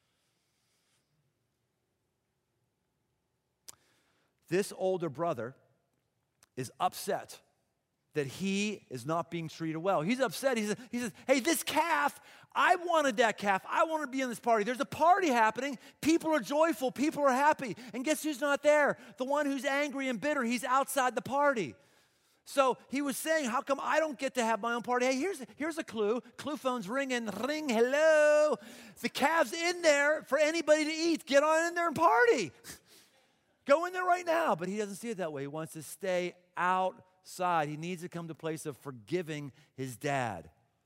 This older brother is upset that he is not being treated well. He's upset. He says, he says, hey, this calf, I wanted that calf. I want to be in this party. There's a party happening. People are joyful. People are happy. And guess who's not there? The one who's angry and bitter. He's outside the party. So he was saying, how come I don't get to have my own party? Hey, here's, here's a clue. Clue phone's ringing. Ring, hello. The calf's in there for anybody to eat. Get on in there and party. Go in there right now. But he doesn't see it that way. He wants to stay outside. He needs to come to a place of forgiving his dad.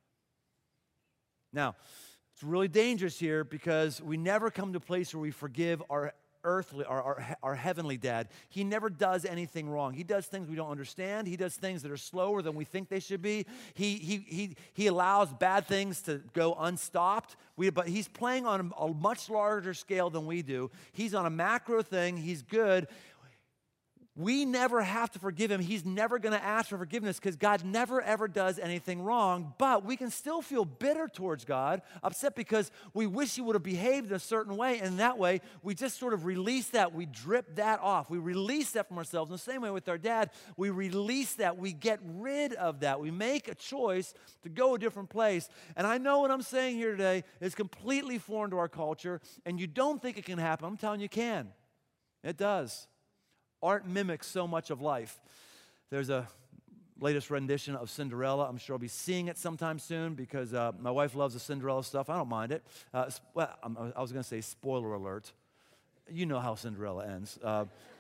Now, it's really dangerous here because we never come to a place where we forgive our earthly, our, our, our heavenly dad. He never does anything wrong. He does things we don't understand. He does things that are slower than we think they should be. He, he, he, he allows bad things to go unstopped. We, but he's playing on a, a much larger scale than we do. He's on a macro thing. He's good. We never have to forgive him. He's never going to ask for forgiveness because God never, ever does anything wrong. But we can still feel bitter towards God, upset because we wish he would have behaved in a certain way. And that way, we just sort of release that. We drip that off. We release that from ourselves. In the same way with our dad, we release that. We get rid of that. We make a choice to go a different place. And I know what I'm saying here today is completely foreign to our culture. And you don't think it can happen. I'm telling you it can. It does. Art mimics so much of life. There's a latest rendition of Cinderella. I'm sure I'll be seeing it sometime soon because uh, my wife loves the Cinderella stuff. I don't mind it. Uh, well, I was going to say spoiler alert. You know how Cinderella ends. Uh,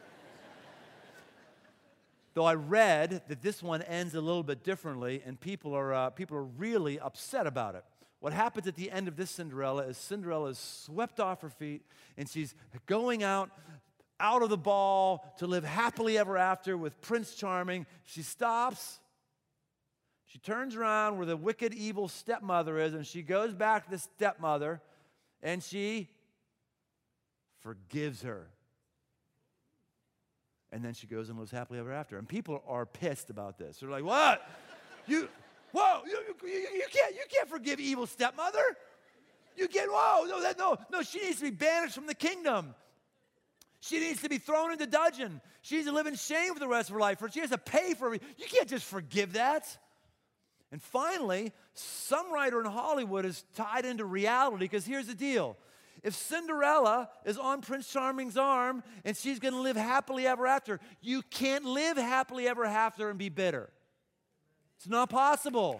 though I read that this one ends a little bit differently, and people are uh, people are really upset about it. What happens at the end of this Cinderella is Cinderella is swept off her feet, and she's going out out of the ball to live happily ever after with Prince Charming. She stops. She turns around where the wicked, evil stepmother is, and she goes back to the stepmother, and she forgives her. And then she goes and lives happily ever after. And people are pissed about this. They're like, what? You, whoa, you, you, you, can't, you can't forgive evil stepmother. You can't, whoa, no, that, no, no, she needs to be banished from the kingdom. She needs to be thrown into dungeon. She needs to live in shame for the rest of her life. Or she has to pay for it. You can't just forgive that. And finally, some writer in Hollywood is tied into reality because here's the deal. If Cinderella is on Prince Charming's arm and she's going to live happily ever after, you can't live happily ever after and be bitter. It's not possible.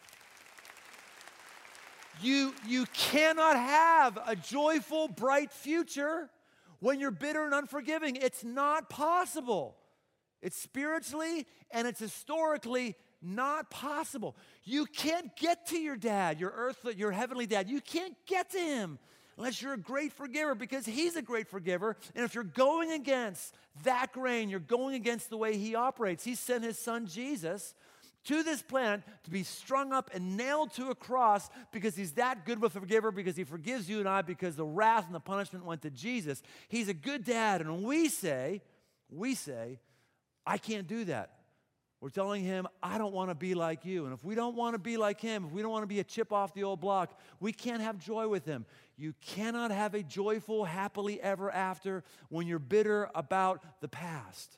You, you cannot have a joyful, bright future when you're bitter and unforgiving. It's not possible. It's spiritually and it's historically not possible. You can't get to your dad, your earthly, your heavenly dad. You can't get to him unless you're a great forgiver because he's a great forgiver. And if you're going against that grain, you're going against the way he operates. He sent his son Jesus to this planet to be strung up and nailed to a cross because he's that good of a forgiver, because he forgives you and I, because the wrath and the punishment went to Jesus. He's a good dad. And we say, we say, I can't do that. We're telling him, I don't want to be like you. And if we don't want to be like him, if we don't want to be a chip off the old block, we can't have joy with him. You cannot have a joyful, happily ever after when you're bitter about the past.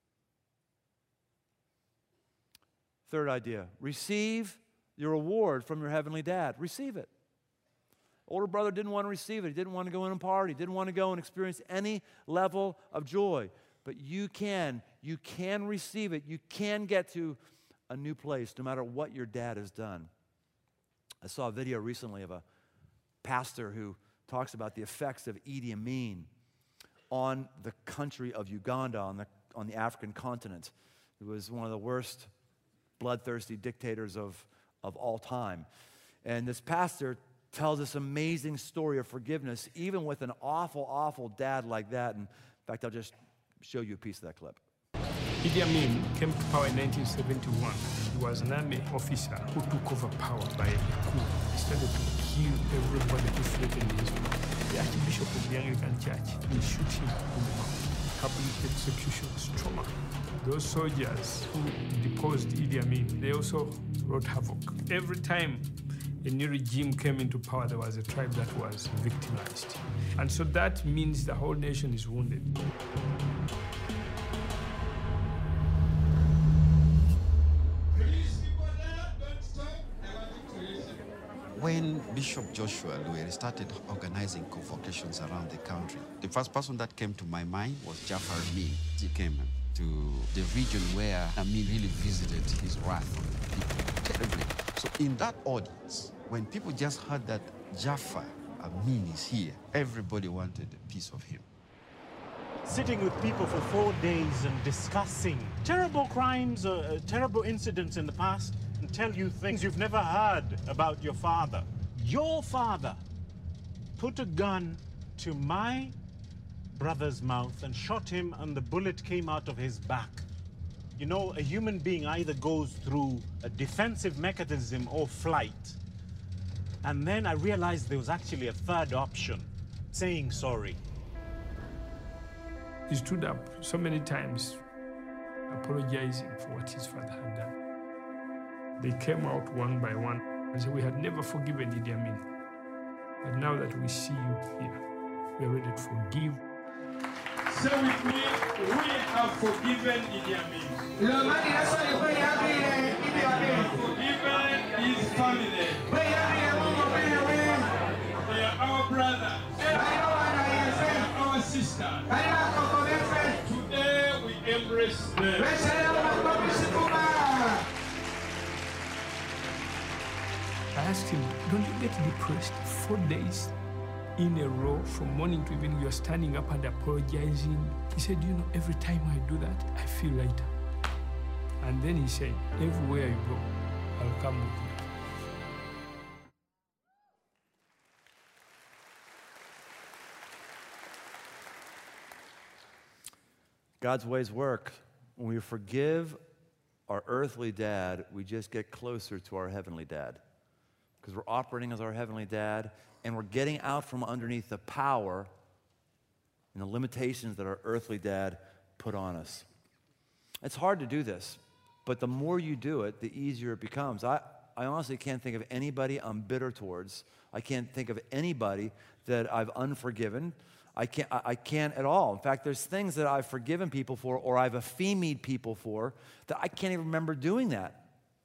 Third idea, receive your reward from your heavenly dad. Receive it. Older brother didn't want to receive it. He didn't want to go in and party. He didn't want to go and experience any level of joy. But you can. You can receive it. You can get to a new place no matter what your dad has done. I saw a video recently of a pastor who talks about the effects of Idi Amin on the country of Uganda, on the, on the African continent. It was one of the worst bloodthirsty dictators of, of all time. And this pastor tells this amazing story of forgiveness, even with an awful, awful dad like that. And in fact, I'll just show you a piece of that clip. Idi Amin came to power in nineteen seventy-one. He was an army officer who took over power by a coup. He started to kill everybody who threatened his life. The Archbishop of the Anglican Church will shoot him in the mouth. Public execution was trauma. Those soldiers who deposed Idi Amin, they also wrought havoc. Every time a new regime came into power, there was a tribe that was victimized. And so that means the whole nation is wounded. When Bishop Joshua Lueri started organizing convocations around the country, the first person that came to my mind was Jafar Amin. He came to the region where Amin really visited his wrath on the people terribly. So in that audience, when people just heard that Jafar Amin is here, everybody wanted a piece of him. Sitting with people for four days and discussing terrible crimes, uh, terrible incidents in the past, and tell you things you've never heard about your father. Your father put a gun to my brother's mouth and shot him, and the bullet came out of his back. You know, a human being either goes through a defensive mechanism or flight. And then I realized there was actually a third option, saying sorry. He stood up so many times apologizing for what his father had done. They came out one by one and said, we had never forgiven Idi Amin. But now that we see you here, we are ready to forgive. Say with me, we have forgiven Idi Amin. We have forgiven his family. They are our brothers. They are our sisters. Today we embrace them. I asked him, don't you get depressed? Four days in a row, from morning to evening, you're standing up and apologizing. He said, you know, every time I do that, I feel lighter. And then he said, everywhere you go, I'll come with you. God's ways work. When we forgive our earthly dad, we just get closer to our heavenly dad. Because we're operating as our heavenly dad, and we're getting out from underneath the power and the limitations that our earthly dad put on us. It's hard to do this, but the more you do it, the easier it becomes. I, I honestly can't think of anybody I'm bitter towards. I can't think of anybody that I've unforgiven. I can't, I, I can't at all. In fact, there's things that I've forgiven people for or I've affemied people for that I can't even remember doing that.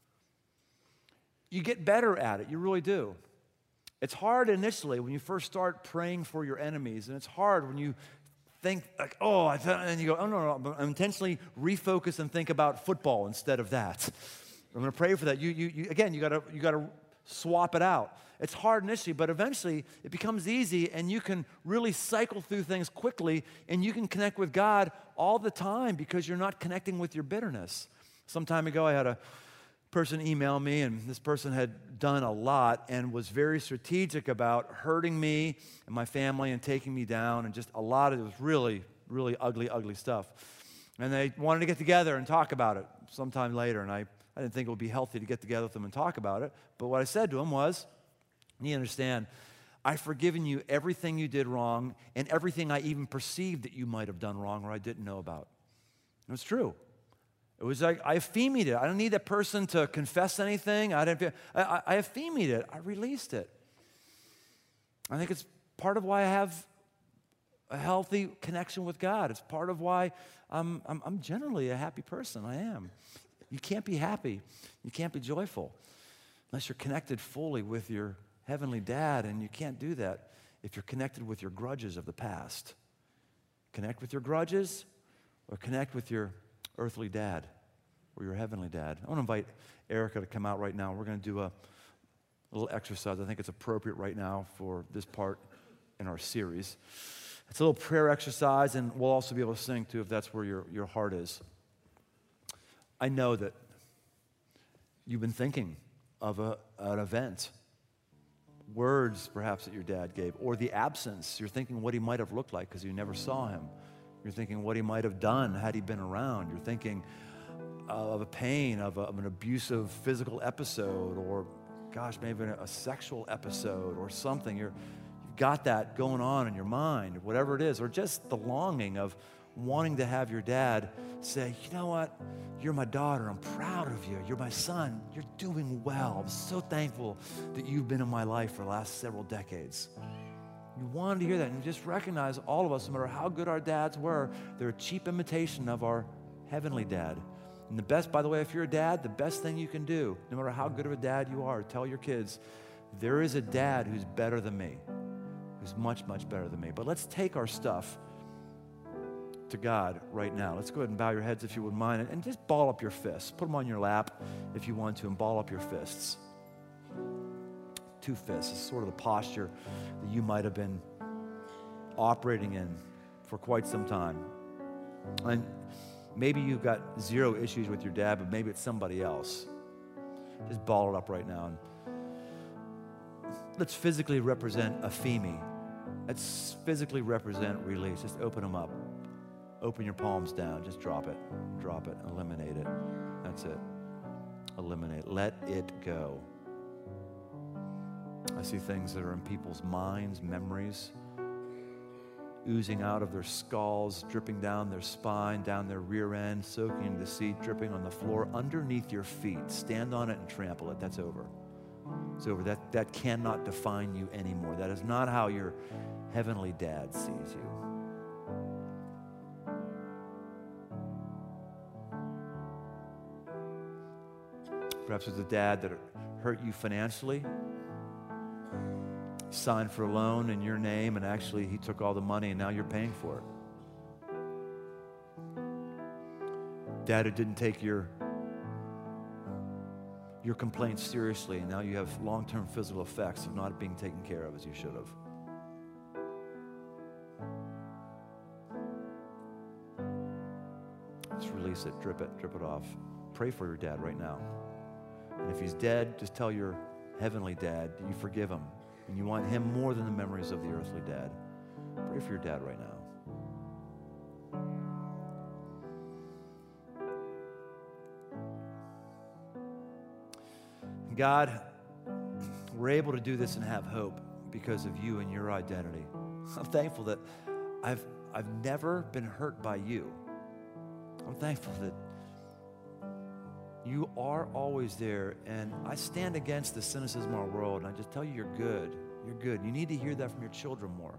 You get better at it, you really do. It's hard initially when you first start praying for your enemies, and it's hard when you think like, oh, I thought, and you go, oh, no, no, I'm intentionally refocus and think about football instead of that. I'm going to pray for that. You, you, you again, you got to, you got to swap it out. It's hard initially, but eventually it becomes easy, and you can really cycle through things quickly, and you can connect with God all the time because you're not connecting with your bitterness. Some time ago, I had a person email me, and this person had done a lot and was very strategic about hurting me and my family and taking me down, and just a lot of it was really, really ugly, ugly stuff. And they wanted to get together and talk about it sometime later, and I, I didn't think it would be healthy to get together with them and talk about it, but what I said to them was, you understand, I've forgiven you everything you did wrong and everything I even perceived that you might have done wrong or I didn't know about. And it's true. It was like I affemied it. I don't need that person to confess anything. I didn't. I, I, I affemied it. I released it. I think it's part of why I have a healthy connection with God. It's part of why I'm, I'm, I'm generally a happy person. I am. You can't be happy. You can't be joyful unless you're connected fully with your heavenly dad, and you can't do that if you're connected with your grudges of the past. Connect with your grudges or connect with your earthly dad or your heavenly dad. I want to invite Erica to come out right now. We're going to do a little exercise. I think it's appropriate right now for this part in our series. It's a little prayer exercise, and we'll also be able to sing too if that's where your, your heart is. I know that you've been thinking of a, an event, words perhaps that your dad gave, or the absence. You're thinking what he might have looked like because you never saw him. You're thinking what he might have done had he been around. You're thinking of a pain, of, a, of an abusive physical episode, or gosh, maybe a, a sexual episode or something. You're, you've got that going on in your mind, whatever it is, or just the longing of wanting to have your dad say, you know what, you're my daughter, I'm proud of you, you're my son, you're doing well. I'm so thankful that you've been in my life for the last several decades. You wanted to hear that, and just recognize all of us, no matter how good our dads were, they're a cheap imitation of our heavenly dad. And the best, by the way, if you're a dad, the best thing you can do, no matter how good of a dad you are, tell your kids, there is a dad who's better than me, who's much, much better than me. But let's take our stuff to God right now. Let's go ahead and bow your heads if you wouldn't mind, and just ball up your fists. Put them on your lap if you want to, and ball up your fists. Two fists is sort of the posture that you might have been operating in for quite some time. And maybe you've got zero issues with your dad, but maybe it's somebody else. Just ball it up right now. And let's physically represent Afemi. Let's physically represent release. Just open them up. Open your palms down. Just drop it. Drop it. Eliminate it. That's it. Eliminate. Let it go. I see things that are in people's minds, memories. oozing out of their skulls, dripping down their spine, down their rear end, soaking into the seat, dripping on the floor underneath your feet. Stand on it and trample it. That's over. It's over. That, that cannot define you anymore. That is not how your heavenly dad sees you. Perhaps it's a dad that hurt you financially. He signed for a loan in your name, and actually he took all the money, and now you're paying for it. Dad who didn't take your, your complaints seriously, and now you have long-term physical effects of not being taken care of as you should have. Just release it, drip it, drip it off. Pray for your dad right now. And if he's dead, just tell your heavenly dad that you forgive him and you want him more than the memories of the earthly dad. Pray for your dad right now. God, we're able to do this and have hope because of you and your identity. I'm thankful that I've, I've never been hurt by you. I'm thankful that you are always there, and I stand against the cynicism of our world, and I just tell you you're good. You're good. You need to hear that from your children more.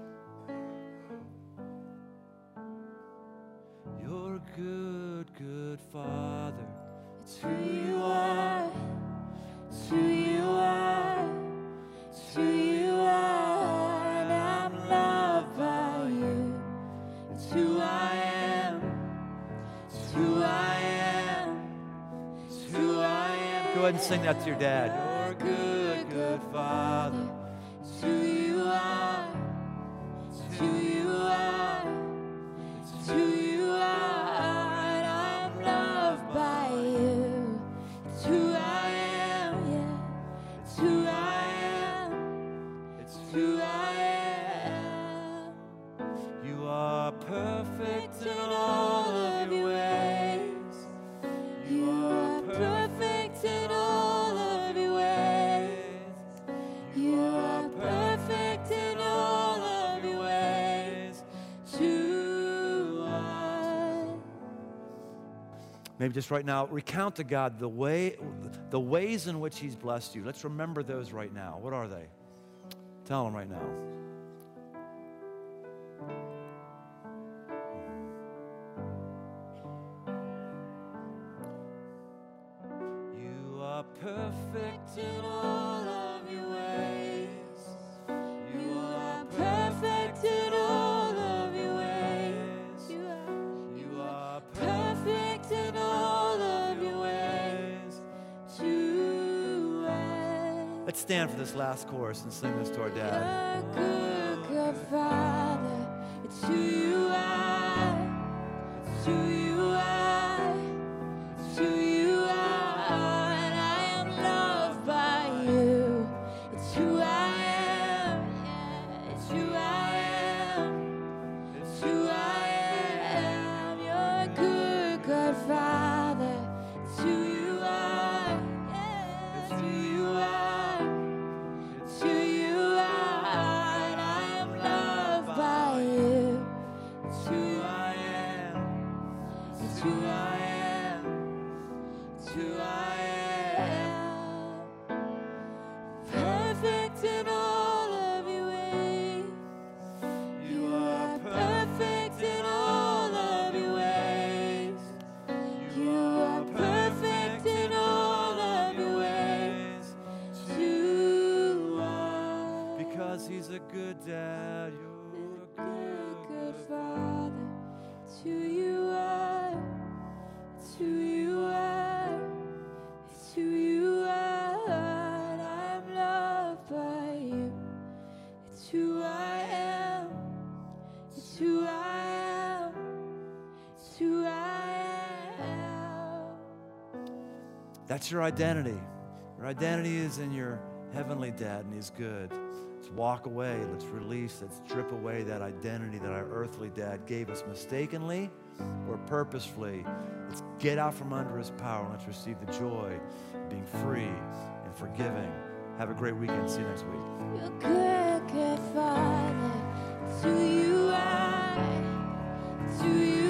You're a good, good Father. It's who you are. It's who you are. It's who you are. And I'm loved by you. It's who I am. It's who I am. It's who I am. Go ahead and sing that to your dad. You're a good, good Father. It's who you are. It's who you are. It's who you are. And I'm loved by you. It's who I am, yeah. It's who I am. It's who I am. You are perfect in all of your ways. You are perfect in all of your ways. You are perfect in all of your ways to us. Maybe just right now, recount to God the way, the ways in which He's blessed you. Let's remember those right now. What are they? Tell them right now. You are perfect in all of your ways. You are perfect in all of your ways. You are, You are perfect in all of your ways to us. Let's stand for this last chorus and sing this to our dad. You're a good, good Father. It's who you are. It's who you are. It's who you are. And I am loved by you. It's who I am. Yeah, it's who I am. It's who I am. You're a good, good Father. It's who you are. Yeah, it's who you are. It's who you are. And I am loved by you. It's who I am. It's who I am. It's who I am. Perfect in all of your ways. You are perfect in all of your ways. You are perfect in all of your ways to us. Because He's a good dad. You're a Good, good Father. It's who you are. It's who you are. It's who you are. And I'm loved by you. It's who I am. It's who I am. It's who I am. That's your identity. Your identity is in your heavenly dad, and He's good. Let's walk away. Let's release. Let's strip away that identity that our earthly dad gave us mistakenly or purposefully. Let's get out from under His power, and let's receive the joy of being free and forgiving. Have a great weekend. See you next week. You're good, good Father. To you I, to you